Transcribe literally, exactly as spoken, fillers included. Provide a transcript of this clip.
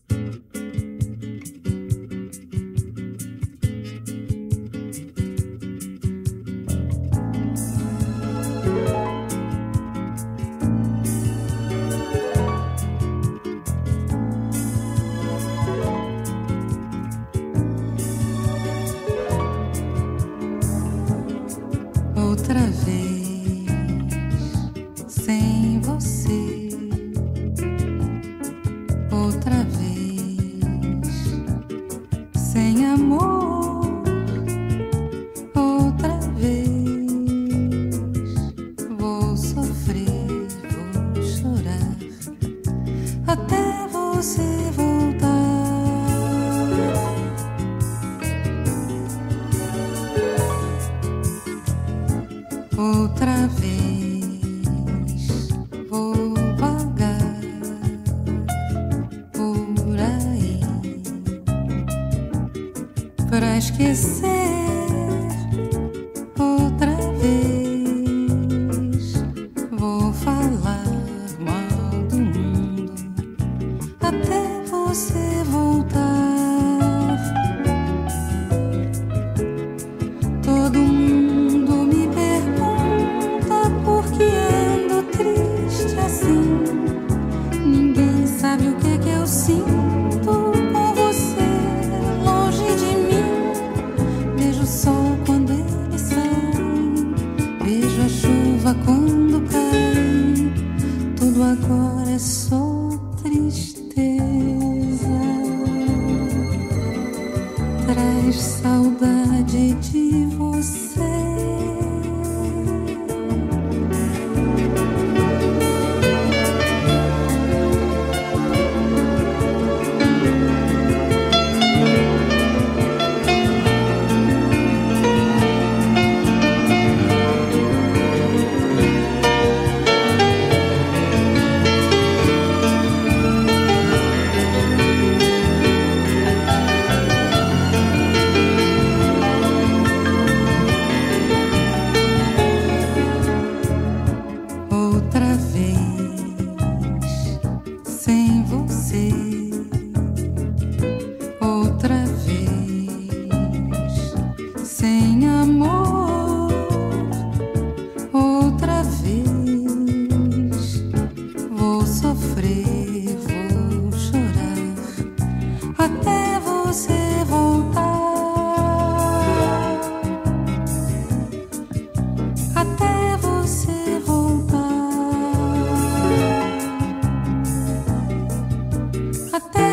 Outra vez sem você, outra vez sem amor, outra vez vou sofrer, vou chorar até você voltar. Outra vez vou vagar por aí pra esquecer. Outra vez vou falar mal do mundo até você voltar. Todo mundo me pergunta por que ando triste assim. Ninguém sabe o que é que eu sinto com você longe de mim. Vejo o sol quando ele sai, vejo a chuva quando cai. Tudo agora é só tristeza. Traz saudade de você. Outra vez sem você, outra vez sem amor, outra vez vou sofrer, vou chorar até você voltar. Até você voltar. Até